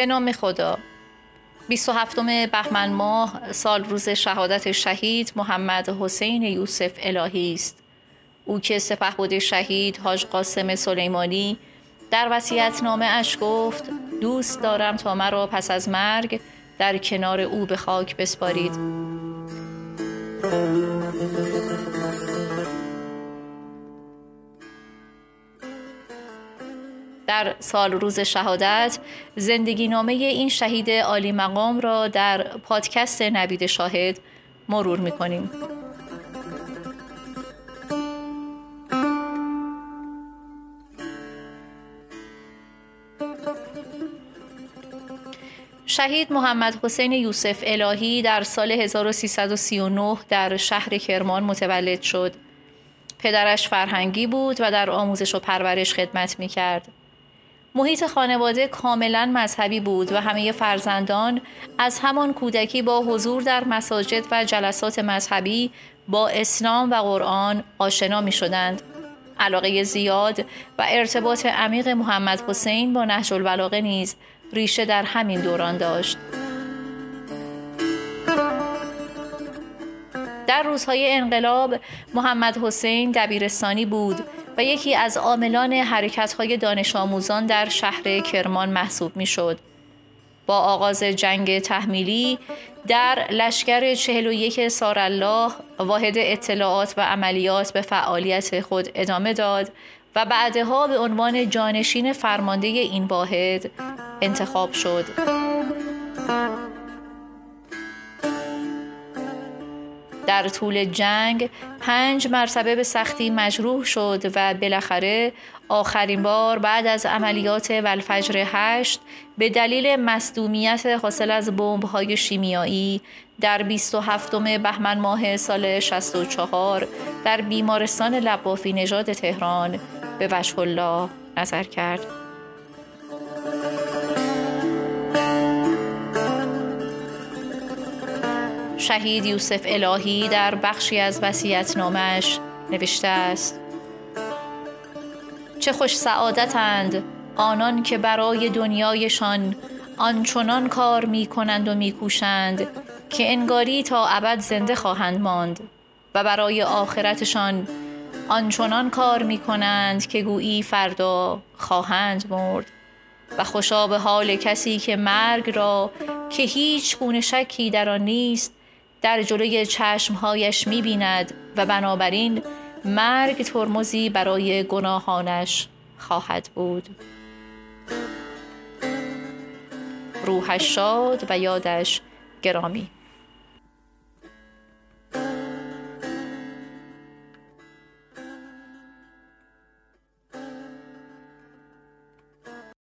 به نام خدا. 27 بهمن ماه سال روز شهادت شهید محمد حسین یوسف الهی است. او که سپهبد شهید حاج قاسم سلیمانی در وصیت‌نامه اش گفت دوست دارم تا مرا پس از مرگ در کنار او به خاک بسپارید. در سال روز شهادت زندگی نامه این شهید عالی مقام را در پادکست نوید شاهد مرور می‌کنیم. شهید محمد حسین یوسف الهی در سال 1339 در شهر کرمان متولد شد. پدرش فرهنگی بود و در آموزش و پرورش خدمت می‌کرد. محیط خانواده کاملاً مذهبی بود و همه فرزندان از همان کودکی با حضور در مساجد و جلسات مذهبی با اسلام و قرآن آشنا می‌شدند. علاقه زیاد و ارتباط عمیق محمد حسین با نهج البلاغه نیز ریشه در همین دوران داشت. در روزهای انقلاب محمد حسین دبیرستانی بود و یکی از عاملان حرکت‌های دانش آموزان در شهر کرمان محسوب می‌شد. با آغاز جنگ تحمیلی در لشکر 41 سارالله واحد اطلاعات و عملیات به فعالیت خود ادامه داد و بعدها به عنوان جانشین فرمانده این واحد انتخاب شد. در طول جنگ 5 مرتبه به سختی مجروح شد و بالاخره آخرین بار بعد از عملیات والفجر 8 به دلیل مصدومیت حاصل از بمب‌های شیمیایی در 27 بهمن ماه سال 64 در بیمارستان لبافی نژاد تهران به وجه الله نظر کرد. شهید یوسف الهی در بخشی از وصیت‌نامه‌اش نوشته است: چه خوش سعادتند آنان که برای دنیایشان آنچنان کار می کنند و می کوشند که انگاری تا ابد زنده خواهند ماند و برای آخرتشان آنچنان کار می کنند که گویی فردا خواهند مرد و خوشا به حال کسی که مرگ را که هیچ گونه شکی در آن نیست در جلوی چشمهایش می بیند و بنابراین مرگ ترمزی برای گناهانش خواهد بود. روحش شاد و یادش گرامی.